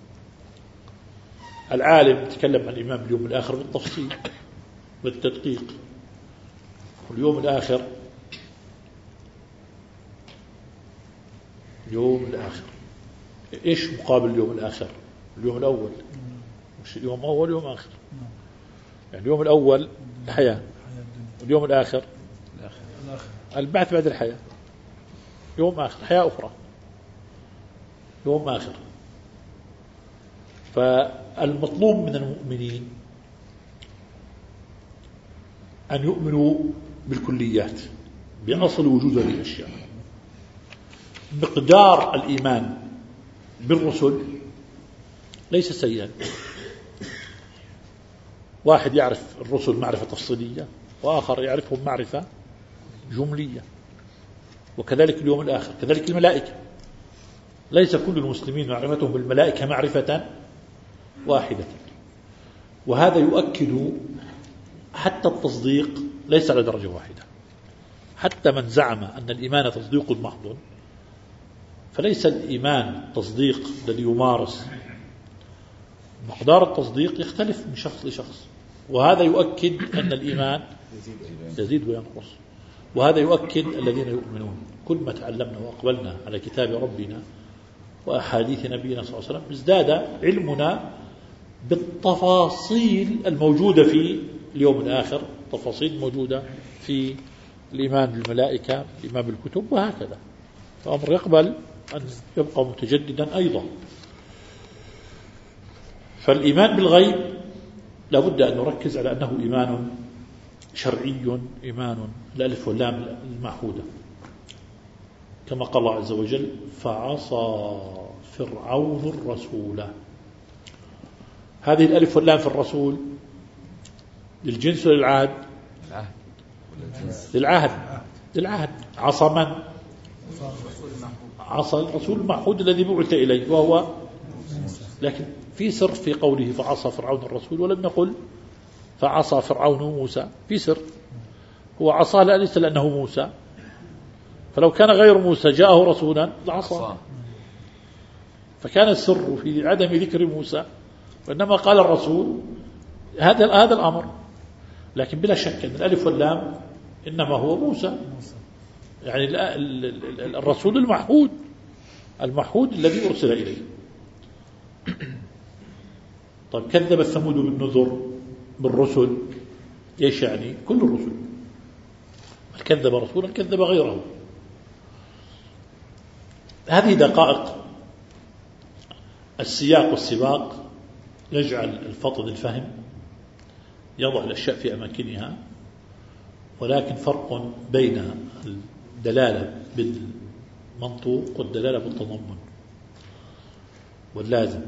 العالم يتكلم عن الإيمان باليوم الآخر بالتفصيل بالتدقيق، واليوم الآخر اليوم الآخر إيش مقابل اليوم الآخر؟ اليوم الأول، مش يوم أول يوم آخر. يعني اليوم الأول الحياة، واليوم الآخر البعث بعد الحياة، يوم آخر حياة أخرى، يوم آخر. فالمطلوب من المؤمنين أن يؤمنوا بالكليات بأصل وجود هذه الأشياء. مقدار الإيمان بالرسل ليس سيئا. واحد يعرف الرسل معرفة تفصيلية وآخر يعرفهم معرفة جملية، وكذلك اليوم الآخر، كذلك الملائكة. ليس كل المسلمين معرفتهم بالملائكة معرفة واحدة. وهذا يؤكد حتى التصديق ليس على درجة واحدة. حتى من زعم أن الإيمان تصديق محض، فليس الإيمان تصديق الذي يمارس. مقدار التصديق يختلف من شخص لشخص، وهذا يؤكد أن الإيمان يزيد وينقص. وهذا يؤكد الذين يؤمنون. كل ما تعلمنا وأقبلنا على كتاب ربنا وأحاديث نبينا صلى الله عليه وسلم ازداد علمنا بالتفاصيل الموجودة في اليوم الآخر، تفاصيل موجودة في الإيمان بالملائكة، الإيمان بالكتب، وهكذا. فأمر يقبل أن يبقى متجددا أيضا. فالإيمان بالغيب لابد أن نركز على أنه إيمان شرعي، إيمان الألف واللام المعهودة، كما قال الله عز وجل فعصى فرعون الرسول. هذه الألف واللام في الرسول للجنس وللعهد؟ للعهد. للعهد. عصى من؟ عصى الرسول المعهود الذي بعث إليه وهو. لكن في سر في قوله فعصى فرعون الرسول، ولم نقل فعصى فرعون موسى. في سر، هو عصى ليس لأنه موسى، فلو كان غير موسى جاءه رسولا لعصى. فكان السر في عدم ذكر موسى، وإنما قال الرسول هذا هذا الأمر. لكن بلا شك أن الألف واللام إنما هو موسى، يعني الرسول المعهود المعهود الذي أرسل إليه. طيب كذب الثمود بالنذر بالرسل، ايش يعني؟ كل الرسل. من كذب رسولا كذب غيره. هذه دقائق السياق والسباق يجعل الفطن الفهم، يضع الأشياء في أماكنها. ولكن فرق بين الدلالة بالمنطوق والدلالة بالتضمن واللازم.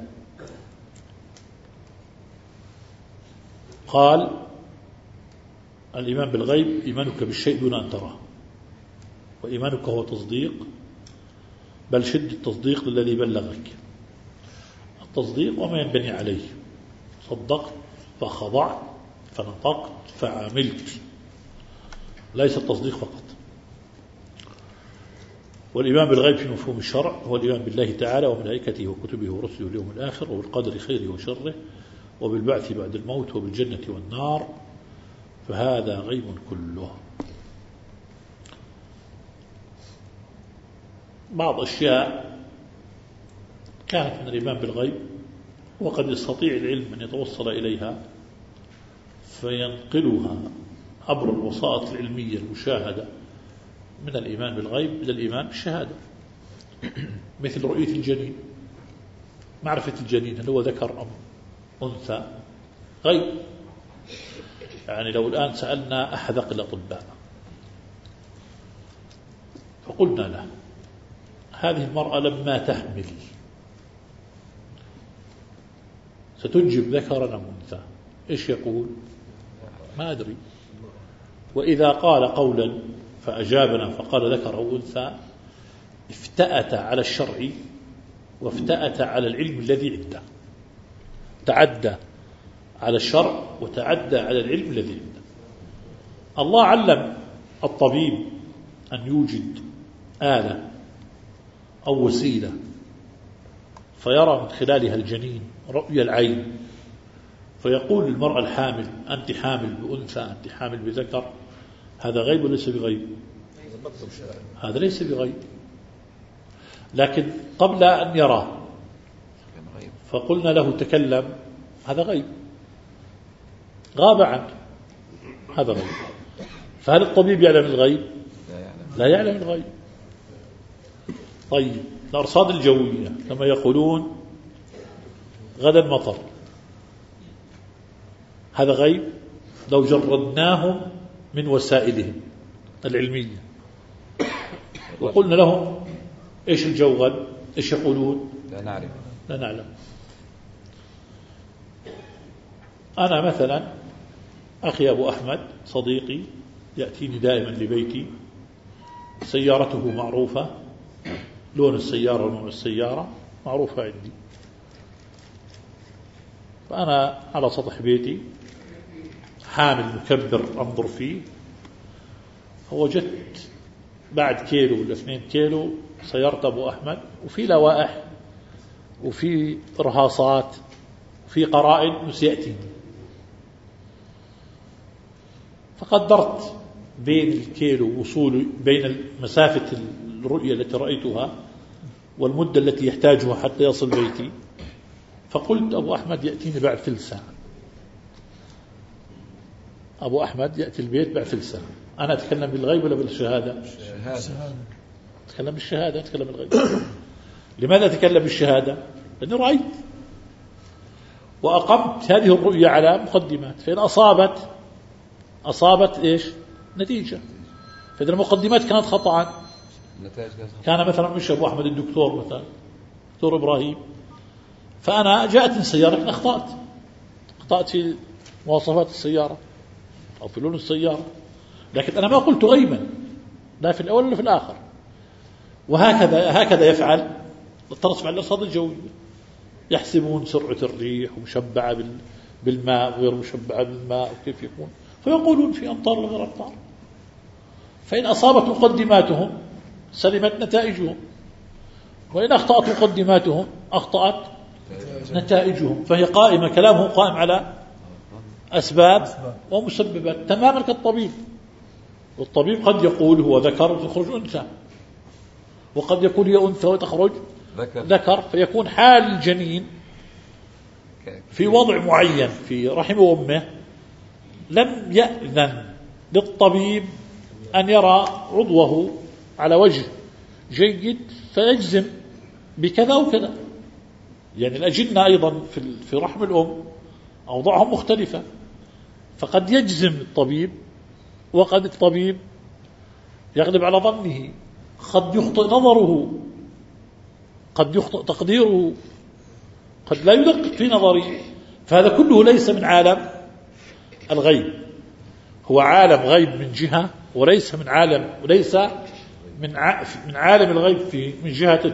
قال الإيمان بالغيب إيمانك بالشيء دون أن تراه، وإيمانك هو تصديق بل شد التصديق للذي بلغك. التصديق وما ينبني عليه، صدقت فخضعت فنطقت فعملت، ليس التصديق فقط. والإيمان بالغيب في مفهوم الشرع هو الإيمان بالله تعالى وملائكته وكتبه ورسله واليوم الآخر وبالقدر خيره وشره وبالبعث بعد الموت وبالجنة والنار، فهذا غيب كله. بعض أشياء كانت من الإيمان بالغيب وقد يستطيع العلم أن يتوصل إليها فينقلها عبر الوسائط العلمية المشاهدة من الإيمان بالغيب إلى الإيمان بالشهادة. مثل رؤية الجنين، معرفة الجنين هل هو ذكر أم أنثى غيب. يعني لو الآن سألنا أحد الأطباء فقلنا له هذه المرأة لما تحمل ستنجب ذكرا أم أنثى، إيش يقول؟ ما أدري. وإذا قال قولا فأجابنا فقال ذكر أو أنثى افتأت على الشرع وافتأت على العلم الذي عنده، تعدى على الشرع وتعدى على العلم الذي عنده. الله علم الطبيب أن يوجد آلة أو وسيلة فيرى من خلالها الجنين رؤية العين، فيقول للمرأة الحامل أنت حامل بأنثى، أنت حامل بذكر. هذا غيب وليس بغيب؟ هذا ليس بغيب، لكن قبل أن يرى فقلنا له تكلم، هذا غيب، غاب عنه، هذا غيب. فهل الطبيب يعلم الغيب؟ لا يعلم الغيب. طيب الأرصاد الجوية كما يقولون غدا مطر، هذا غيب لو جردناهم من وسائلهم العلمية وقلنا لهم إيش الجو غد، إيش يقولون؟ لا نعلم. لا نعلم. أنا مثلا أخي أبو أحمد صديقي يأتيني دائما لبيتي، سيارته معروفة، لون السيارة ونوع السيارة معروفة عندي، فأنا على سطح بيتي حامل مكبر أنظر فيه، فوجدت بعد كيلو ولا اثنين كيلو سيارة أبو أحمد وفي لوائح وفي إرهاصات وفي قرائن سيأتي، فقدرت بين الكيلو وصول بين مسافة الرؤية التي رأيتها والمدة التي يحتاجها حتى يصل بيتي، فقلت أبو أحمد يأتيني بعد ثلث ساعة. أبو أحمد يأتي البيت بعد ثلث ساعة. أنا أتكلم بالغيب ولا بالشهادة؟ أتكلم بالشهادة، أتكلم بالغيب. لماذا أتكلم بالشهادة؟ لأني رأيت وأقمت هذه الرؤية على مقدمات، فإن أصابت أصابت إيش؟ نتيجة. فإذا المقدمات كانت خطأ، كان مثلا مش أبو أحمد الدكتور مثلا دكتور إبراهيم، فأنا جاءتني سيارة أخطأت أخطأت في مواصفات السيارة أو في لون السيارة، لكن أنا ما قلت غيبا لا في الأول ولا في الآخر. وهكذا هكذا يفعل الترصف على الأرصاد الجوية، يحسبون سرعة الريح ومشبعة بالماء وغير مشبعة بالماء وكيف يكون، فيقولون في أمطار وغير أمطار. فإن أصابت مقدماتهم سلمت نتائجهم، وإن أخطأت مقدماتهم أخطأت نتائجهم، فهي قائمة، كلامه قائم على أسباب ومسببات تماما كالطبيب. والطبيب قد يقول هو ذكر وتخرج أنثى، وقد يقول هي أنثى وتخرج ذكر, ذكر فيكون حال الجنين في وضع معين في رحم أمه لم يأذن للطبيب أن يرى عضوه على وجه جيد فيجزم بكذا وكذا. يعني الأجنة أيضا في رحم الأم أوضاعهم مختلفة، فقد يجزم الطبيب وقد الطبيب يغلب على ظنه، قد يخطئ نظره، قد يخطئ تقديره، قد لا يدقق في نظره. فهذا كله ليس من عالم الغيب، هو عالم غيب من جهة وليس من عالم وليس من من عالم الغيب في من جهة.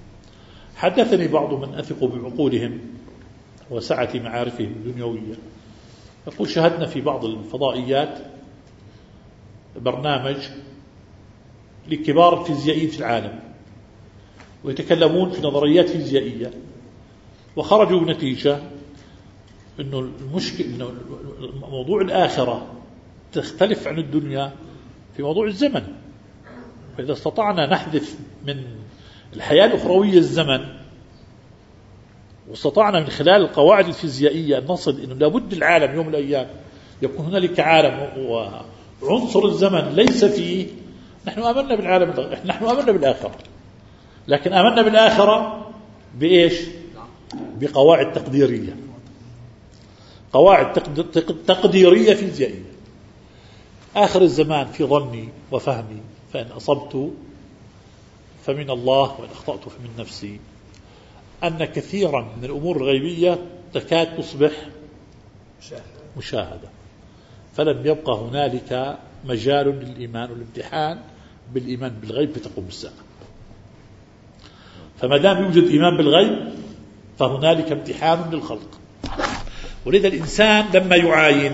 حدثني بعض من أثق بعقولهم وسعة معارفهم الدنيوية، يقول شاهدنا في بعض الفضائيات برنامج لكبار الفيزيائيين في العالم ويتكلمون في نظريات فيزيائية، وخرجوا بنتيجة إنه المشكلة إنه موضوع الآخرة تختلف عن الدنيا في موضوع الزمن. فإذا استطعنا نحذف من الحياة الأخروية الزمن، واستطعنا من خلال القواعد الفيزيائية أن نصل أنه لابد العالم يوم من الأيام يكون هنالك عالم وعنصر الزمن ليس فيه. نحن آمنا بالعالم، نحن آمنا بالآخرة، لكن آمنا بالآخرة بإيش؟ بقواعد تقديرية، قواعد تقديرية فيزيائية. آخر الزمان في ظني وفهمي، فإن أصبت فمن الله وإن أخطأت فمن نفسي، أن كثيرا من الأمور الغيبية تكاد تصبح مشاهدة، فلم يبقى هنالك مجال للإيمان والامتحان بالإيمان بالغيب فتقوم الساعة. فما دام يوجد إيمان بالغيب فهنالك امتحان للخلق. ولذا الإنسان لما يعاين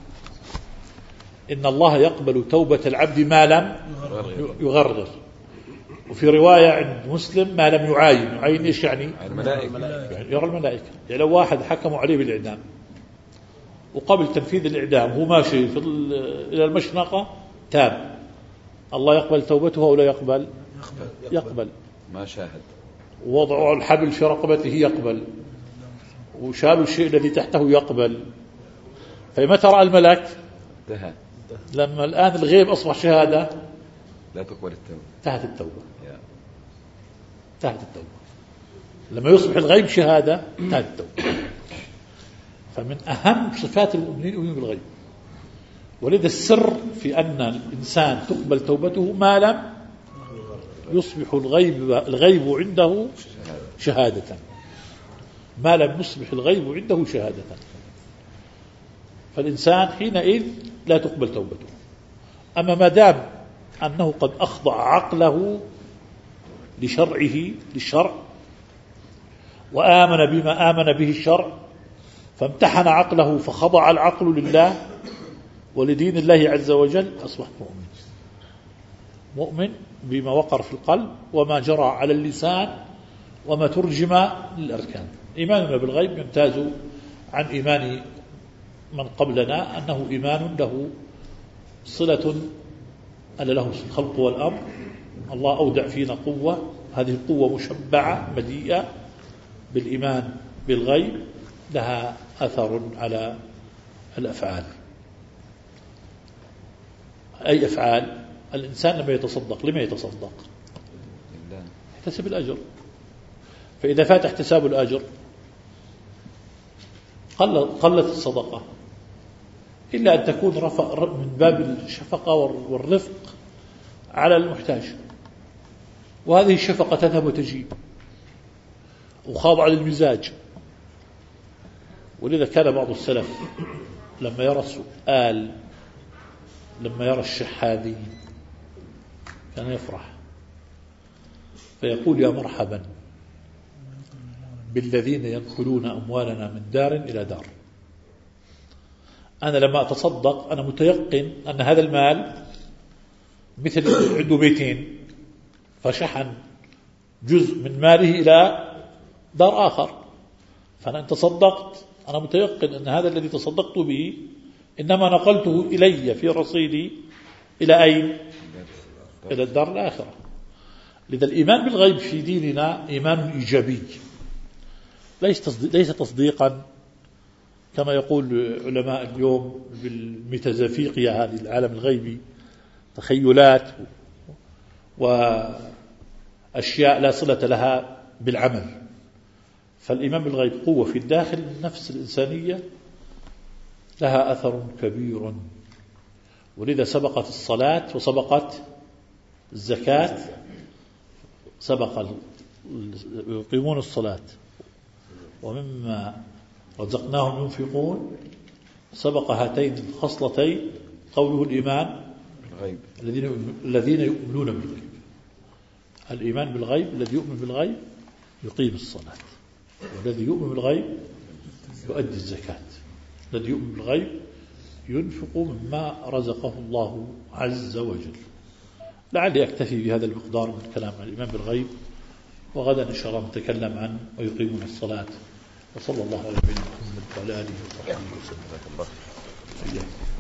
إن الله يقبل توبة العبد ما لم يغرغر، وفي رواية عند مسلم ما لم يعاين. يعاين إيش يعني؟ الملائكة، يعني يرى الملائكة. يعني لو واحد حكموا عليه بالإعدام وقبل تنفيذ الإعدام هو ماشي في إلى المشنقة تاب، الله يقبل توبته أو لا يقبل؟ يقبل, يقبل. ما شاهد. ووضعوا الحبل في رقبته يقبل، وشالوا الشيء الذي تحته يقبل. فمتى رأى الملك؟ انتهى. لما الآن الغيب أصبح شهادة لا تقبل التوبة، انتهت التوبة، انتهت التوبة. لما يصبح الغيب شهادة انتهت التوبة. فمن أهم صفات المؤمنين يؤمنون بالغيب. ولذا السر في أن الإنسان تقبل توبته ما لم يصبح الغيب الغيب عنده شهادة، ما لم يصبح الغيب عنده شهادة. فالإنسان حينئذ لا تقبل توبته. أما ما دام أنه قد أخضع عقله لشرعه للشرع وآمن بما آمن به الشرع، فامتحن عقله فخضع العقل لله ولدين الله عز وجل، أصبح مؤمن. مؤمن بما وقر في القلب وما جرى على اللسان وما ترجم للأركان. إيماننا بالغيب يمتاز عن إيمان من قبلنا أنه إيمان له صلة ألا له الخلق والأمر. الله أودع فينا قوة، هذه القوة مشبعة مليئة بالإيمان بالغيب، لها أثر على الأفعال. أي أفعال؟ الإنسان لما يتصدق لما يتصدق؟ يحتسب الأجر. فإذا فات احتساب الأجر قلت الصدقة، إلا أن تكون رفع من باب الشفقة والرفق على المحتاج، وهذه الشفقة تذهب وتجيب وخاضعة للمزاج. ولذا كان بعض السلف لما يرى السؤال، لما يرى الشحاذين كان يفرح فيقول: يا مرحبا بالذين ينقلون أموالنا من دار إلى دار. أنا لما أتصدق أنا متيقن أن هذا المال مثل عنده بيتين فشحن جزء من ماله إلى دار آخر، فأنا إن تصدقت أنا متيقن أن هذا الذي تصدقت به إنما نقلته إلي في رصيدي إلى أين؟ إلى الدار الآخرة. لذا الإيمان بالغيب في ديننا إيمان إيجابي، ليس تصديقا كما يقول علماء اليوم بالميتافيزيقيا، هذه العالم الغيبي، تخيلات وأشياء لا صلة لها بالعمل. فالإيمان بالغيب قوة في الداخل النفس الإنسانية لها أثر كبير. ولذا سبقت الصلاة وسبقت الزكاة، سبق يقيمون الصلاة ومما رزقناهم ينفقون، سبق هاتين الخصلتين قوله الإيمان بالغيب، الذين الذين يؤمنون بالغيب. الإيمان بالغيب، الذي يؤمن بالغيب يقيم الصلاة، والذي يؤمن بالغيب يؤدي الزكاة، الذي يؤمن بالغيب ينفق مما رزقه الله عز وجل. لعلي أكتفي بهذا المقدار من الكلام عن الإيمان بالغيب، وغدا إن شاء الله نتكلم عن ويقيمون الصلاة. وصلى الله على نبينا محمد وعلى آله وصحبه وسلم.